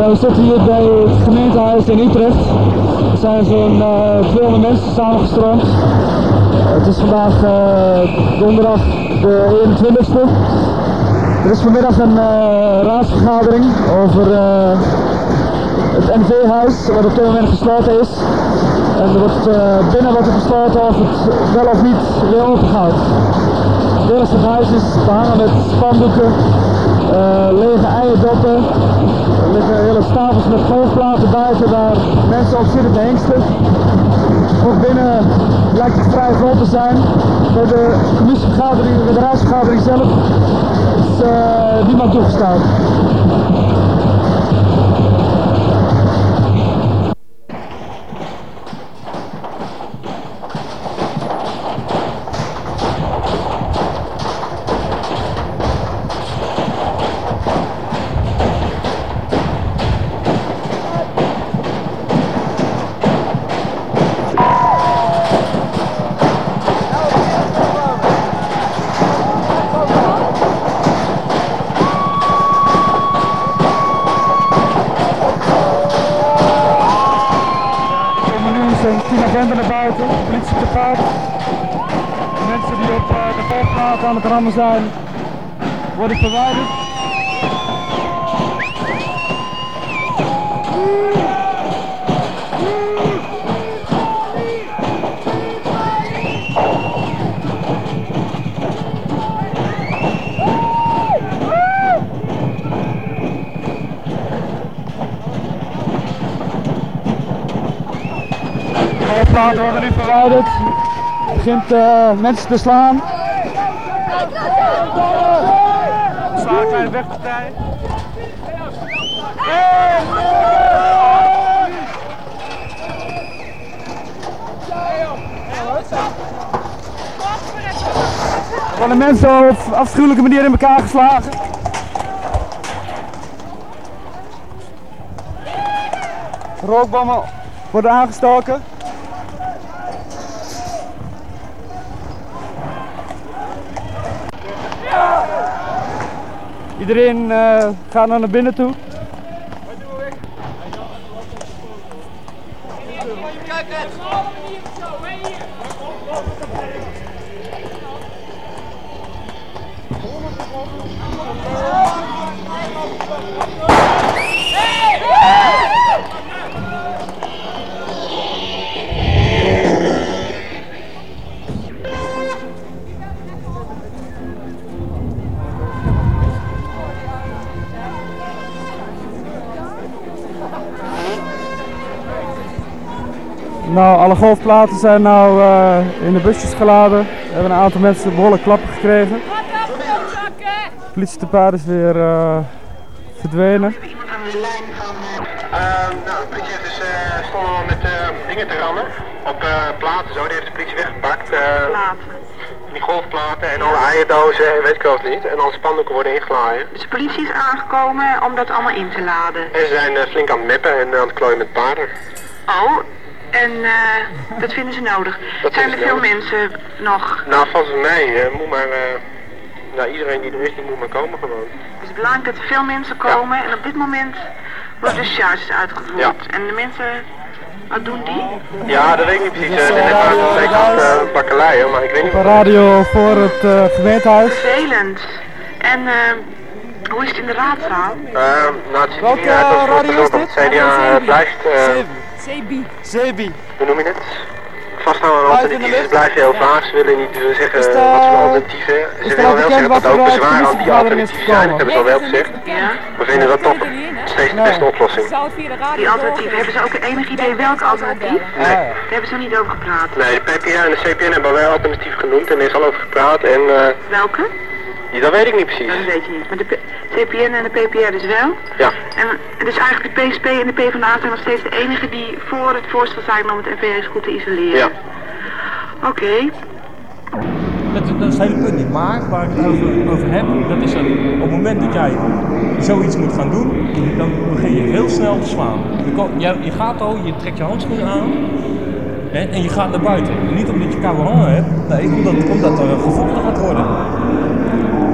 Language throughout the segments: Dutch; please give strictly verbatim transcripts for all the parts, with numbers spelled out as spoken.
we zitten hier bij het gemeentehuis in Utrecht. Er zijn zo'n uh, tweehonderd mensen samengestroomd. Het is vandaag uh, donderdag de eenentwintigste. Er is vanmiddag een uh, raadsvergadering over uh, het N V-huis, wat op dit moment gesloten is. En er wordt, uh, binnen wordt er besloten of het wel of niet weer open gaat. Het hele stuk huis is behangen met spandoeken, uh, lege eierdoppen. Er liggen hele stapels met golfplaten buiten waar mensen op zitten te hengsten. Ook binnen lijkt het vrij vol te zijn. Bij de commissievergadering, bij de raadsvergadering zelf is uh, niemand toegestaan. Naar buiten, de politie te paard. De mensen die op uh, de golfplaat aan het rammen zijn, worden verwijderd. De golfplaten worden nu verwijderd. Het begint uh, mensen te slaan. Er staat een kleine wegpartij. Er worden mensen op afschuwelijke manier in elkaar geslagen. Rookbommen worden aangestoken. Iedereen uh, gaat naar binnen toe. Nou, alle golfplaten zijn nou uh, in de busjes geladen. We hebben een aantal mensen behoorlijk klappen gekregen. De politie te paard is weer uh, verdwenen. Iemand aan de lijn van... Uh, nou, de politie heeft dus uh, stonden al met uh, dingen te rammen. Op uh, platen zo, die heeft de politie weggepakt. Uh, Platen. Die golfplaten en alle eierdozen en weet ik wel niet. En alle spandoeken worden ingeladen. Dus de politie is aangekomen om dat allemaal in te laden. En ze zijn uh, flink aan het meppen en aan het klooien met paarden. Oh, en uh, dat vinden ze nodig. Dat zijn er veel nodig. mensen nog? Nou, volgens mij uh, moet maar... Uh, nou, iedereen die er is, die moet maar komen gewoon. Het is belangrijk dat er veel mensen komen ja. En op dit moment worden de charges uitgevoerd. Ja. En de mensen, wat doen die? Ja, dat weet ik niet precies. Het is net aan de zijkant uh, bakkeleien, maar ik weet niet. Op een radio voor het uh, gemeentehuis. Vervelend. En uh, hoe is het in de raadzaal? Uh, nou, het ziet er niet uit als het op het C D A uh, blijft. Uh, Zebi. Zebi. Hoe noem je het? Vasthouden aan alternatieven, ze blijven heel vaag, ze willen niet uh, zeggen de, wat voor alternatieven. Ze willen wel zeggen dat er ook bezwaar aan die alternatieven zijn, dat hebben ze al wel gezegd. Ja. We vinden dat toch steeds de beste oplossing. Die alternatieven, hebben ze ook enig idee welk alternatief? Nee. Daar hebben ze nog niet over gepraat. Nee, de P P A en de C P N hebben al wel alternatief genoemd en er is al over gepraat en... Uh, welke? Ja, dat weet ik niet precies. Dat weet je niet, maar de P C P N en de P P R dus wel? Ja. En dus eigenlijk de P S P en de PvdA zijn nog steeds de enige die voor het voorstel zijn om het N V S goed te isoleren? Ja. Oké. Okay. Dat, dat is het hele punt niet. Maar waar ik het over, over heb, dat is dat op het moment dat jij zoiets moet gaan doen, dan begin je heel snel te zwaan. Je, je gaat al, je trekt je handschoenen aan hè, en je gaat naar buiten. Niet omdat je koude handen hebt, nee, omdat, omdat er gevochten gaat worden.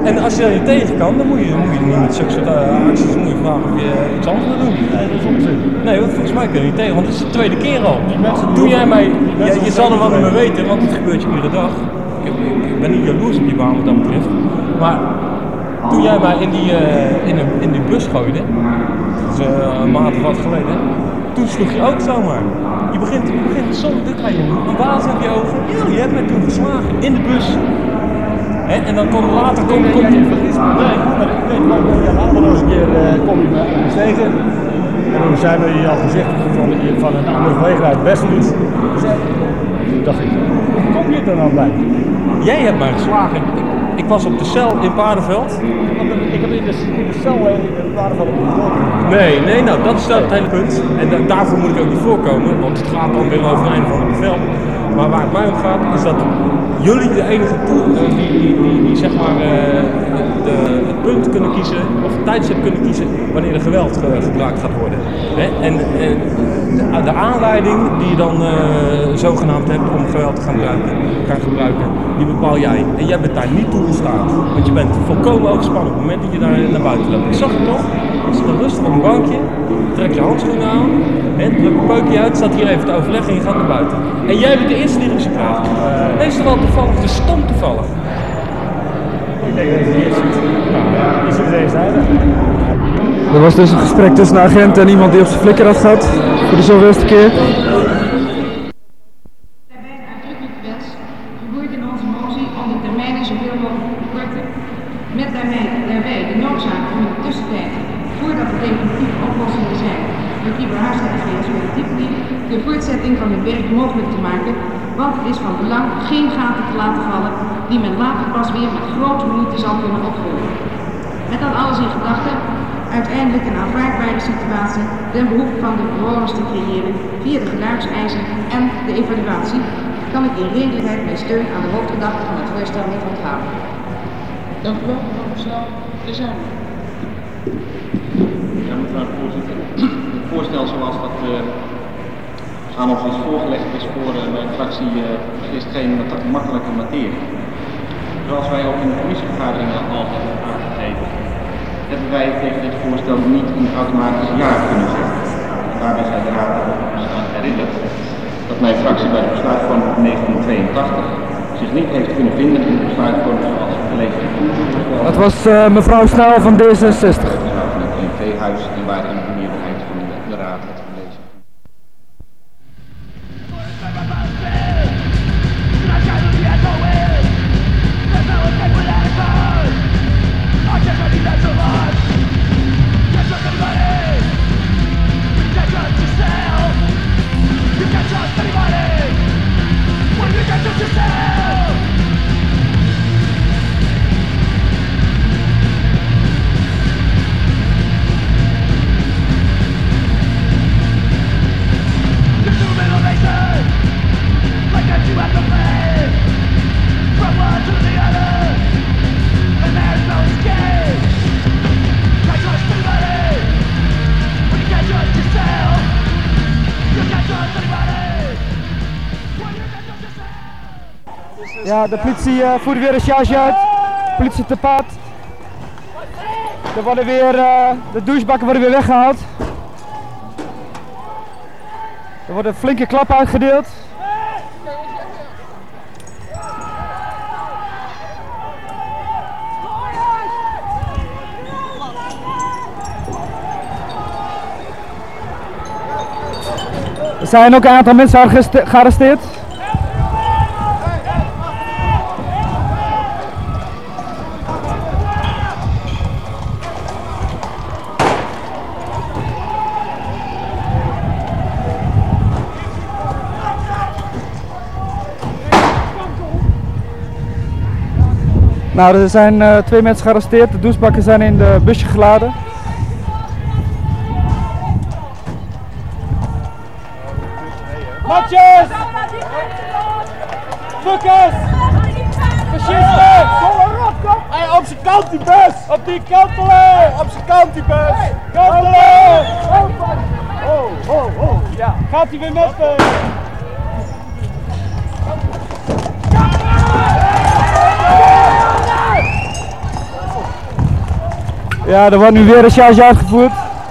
En als je dat niet tegen kan, dan moet je, dan moet je niet met zulke soort uh, acties moet je vragen of je uh, iets anders wil doen. Nee, dat is onzin. Nee, want volgens mij kun je niet tegen, want het is de tweede keer al. Toen jij mij, ja, je zal er wel niet meer weten, want het gebeurt je iedere dag. Ik, ik, ik ben niet jaloers op die baan wat dat betreft. Maar toen jij mij in die, uh, in, een, in die bus gooide, dat is uh, een maand of wat geleden, toen sloeg je ook zomaar. Je begint, je begint soms, dan krijg je een waas in je ogen. Ja, je hebt mij toen geslagen in de bus. He, en dan komt later kom, Kom, komt je vergist me. Nee, maar ik weet wel, ja, allemaal nog eens een keer uh, kom je me ergens tegen. En toen zijn we je al gezegd van, van een andere gelegenheid best niet. Dus toen dacht ik, hoe kom je er dan bij? Jij hebt mij geslagen. Ik, ik was op de cel in Paardenveld. Ik heb in de, in de cel in Paardenveld op de Nee, nee, nou dat is het hele punt. En da daarvoor moet ik ook niet voorkomen, want het gaat dan weer over een einde van het bevel. Maar waar het mij om gaat, is dat jullie de enige tool, uh, die, die, die, die zeg maar uh, de, het punt kunnen kiezen, of het tijdstip kunnen kiezen, wanneer er geweld uh, gebruikt gaat worden. Hè? En, en de, de aanleiding die je dan uh, zogenaamd hebt om geweld te gaan gebruiken, gaan gebruiken, die bepaal jij. En jij bent daar niet toe in staat, want je bent volkomen overspannen op het moment dat je daar naar buiten loopt. Ik zag het toch, ik zit er rustig op een bankje, trek je handschoenen aan, hè, druk een peukje uit, staat hier even te overleggen en je gaat naar buiten. En jij bent de eerste die ruzie krijgt. Uh, nee, is toch wel toevallig, het is stom toevallig. Ik denk dat je eerst zit. Nou, is het eenzijdig? Er was dus een gesprek tussen een agent en iemand die op zijn flikker had gehad, voor de zoveelste keer. Daarbij een uitdrukkelijke wens, gegroeid in onze motie om de termijnen zoveel mogelijk te verkorten, met daarbij, daarbij de noodzaak om in de tussentijd, voordat er definitieve oplossingen zijn, door Kieber Haarstein en G S Diepnieuw, de voortzetting van het werk mogelijk te maken, want het is van belang geen gaten te laten vallen die men later pas weer met grote moeite zal kunnen opvullen. Met dat alles in gedachten, uiteindelijk een aanvaardbare situatie ten behoeve van de bewoners te creëren via de geluidseisen en de evaluatie, kan ik in redelijkheid mijn steun aan de hoofdgedachte van het voorstel niet onthouden. Dank u wel, mevrouw Snel. De zijn. Ja, mevrouw de voorzitter. Het voorstel zoals dat uh, aan ons is voorgelegd is voor uh, mijn fractie uh, is geen makkelijke materie. Zoals wij ook in de commissievergaderingen al hebben aangegeven, hebben wij tegen dit voorstel niet een automatisch ja kunnen zeggen. En daarbij zijn de raad erop aan herinnerd dat mijn fractie bij de besluitvorming van negentien tweeëntachtig zich niet heeft kunnen vinden in de besluitvorming zoals gelezen in het Dat was uh, mevrouw Snel van D zesenzestig. Van het N V-huis en waarin de meerderheid van de raad had gelezen. Ja, de politie uh, voert weer een charge uit. Politie te paard. Er worden weer, uh, de douchebakken worden weer weggehaald. Er wordt een flinke klap uitgedeeld. Er zijn ook een aantal mensen gearresteerd. Nou, er zijn uh, twee mensen gearresteerd, de douchebakken zijn in de busje geladen. Matjes! Fuckers! Fascisten! Hey, op zijn kant die bus! Op die kantelen! Op zijn kant die bus! Kantelen! Oh, oh, oh, ja. Gaat hij weer met me? Ja, er wordt nu weer een charge uitgevoerd.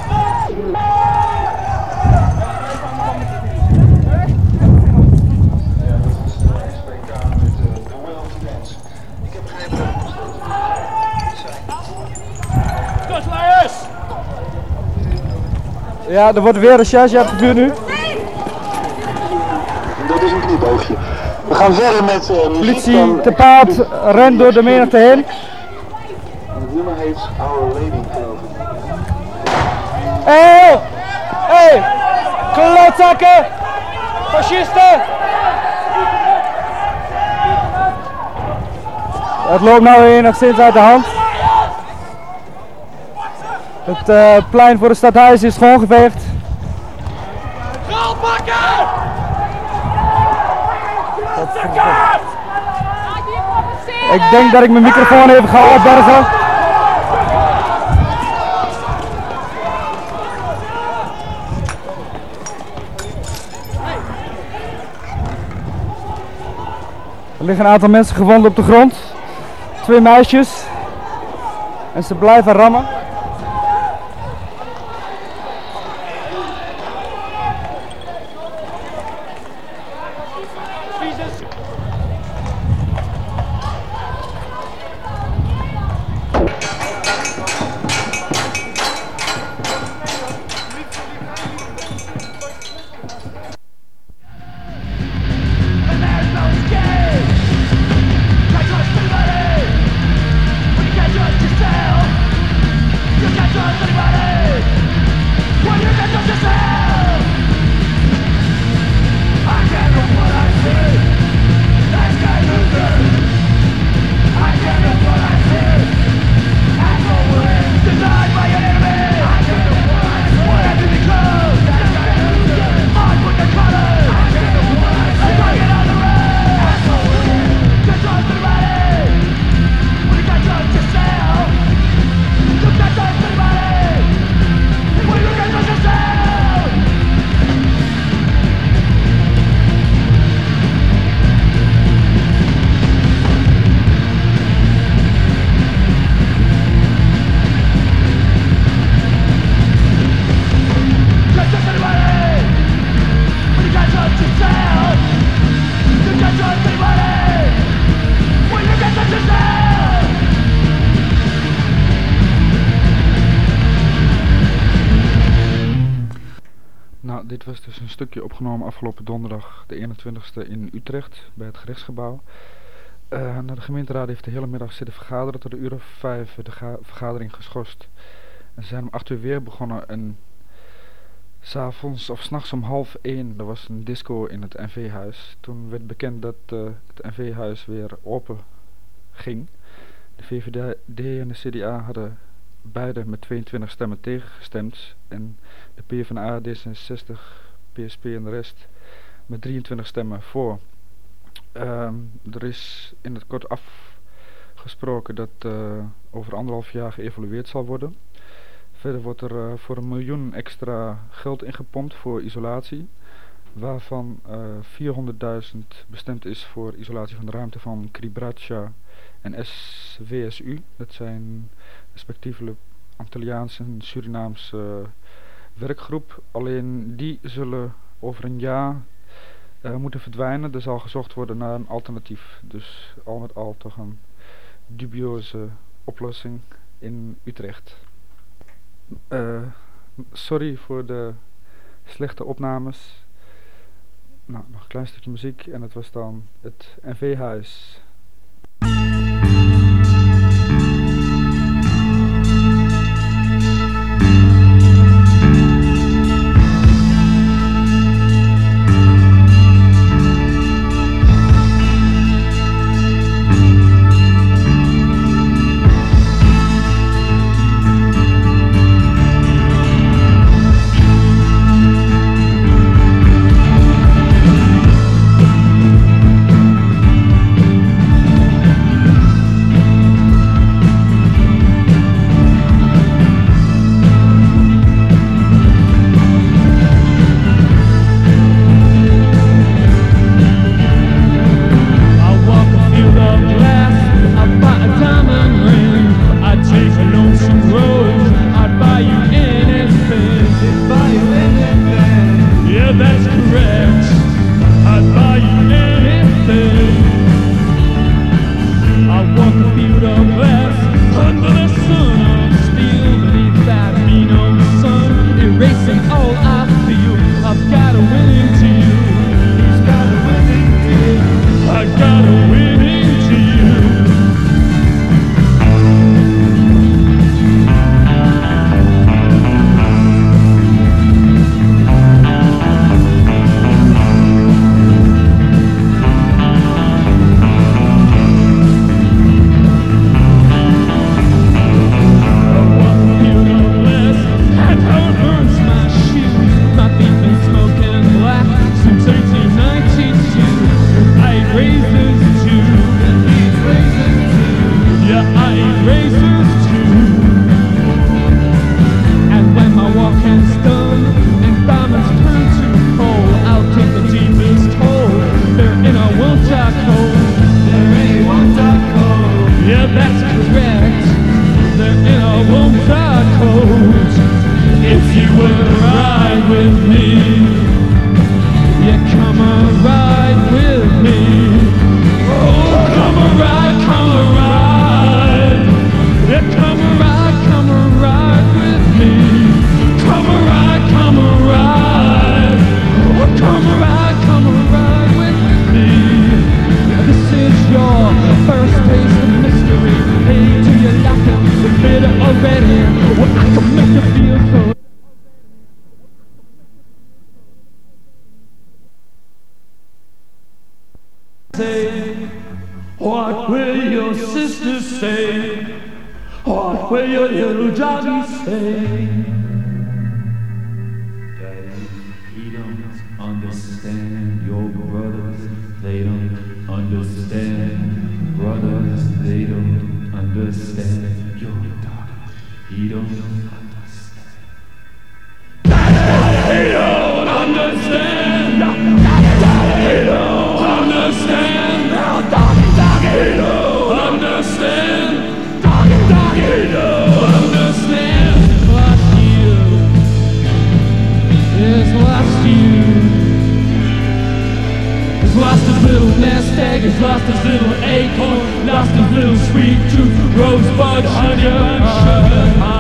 Ja, er wordt weer een charge uitgevoerd nu. Dat is een knipoogje. We gaan verder met uh, politie te paard rent door de menigte heen. Het nummer heet Our Lady, geloof ik. Hé! Hé! Klotzakken! Fascisten! Het loopt nou enigszins uit de hand. Het uh, plein voor het stadhuis is schoongeveegd. Ik denk dat ik mijn microfoon even ga opbergen. Er liggen een aantal mensen gewond op de grond. Twee meisjes. En ze blijven rammen. Nou, dit was dus een stukje opgenomen afgelopen donderdag de eenentwintigste in Utrecht bij het gerechtsgebouw. Uh, nou, de gemeenteraad heeft de hele middag zitten vergaderen, tot een uur of vijf de vergadering geschorst. En ze zijn om acht uur weer begonnen en 's avonds of 's nachts om half één, er was een disco in het N V-huis. Toen werd bekend dat uh, het N V-huis weer open ging. De V V D en de C D A hadden beide met tweeëntwintig stemmen tegengestemd en de PvdA, D zesenzestig, P S P en de rest met drieëntwintig stemmen voor. Um, er is in het kort afgesproken dat uh, over anderhalf jaar geëvalueerd zal worden. Verder wordt er uh, voor een miljoen extra geld ingepompt voor isolatie, waarvan uh, vierhonderdduizend bestemd is voor isolatie van de ruimte van Kribratsja en S W S U. Dat zijn respectievelijk Antilliaanse en Surinaamse uh, werkgroep. Alleen die zullen over een jaar uh, moeten verdwijnen. Er zal gezocht worden naar een alternatief. Dus al met al toch een dubieuze oplossing in Utrecht. Uh, sorry voor de slechte opnames. Nou, nog een klein stukje muziek en het was dan het N V-huis. and ride with me. Yeah, come and ride with me. Oh, come and ride, come and ride. Yeah, come and ride, come and ride with me. Come and ride, come and ride. Oh, come and ride, come and ride with me. This is your first taste of mystery. Hey, do you like it? The bitter already. Well, I can make you feel so. Say, what will your sister say? What will your little Johnny say? Daddy, he don't understand your brothers. They don't understand brothers. They don't understand your daughter. He don't understand. Daddy, he don't understand. Daddy, he don't understand. Now, doggy, doggy, he don't understand. Doggy, doggy, he don't understand. Lost you. Yes, lost you. He's lost his little nest egg. He's lost his little acorn. Lost his little sweet tooth. Rosebud, honey, sugar.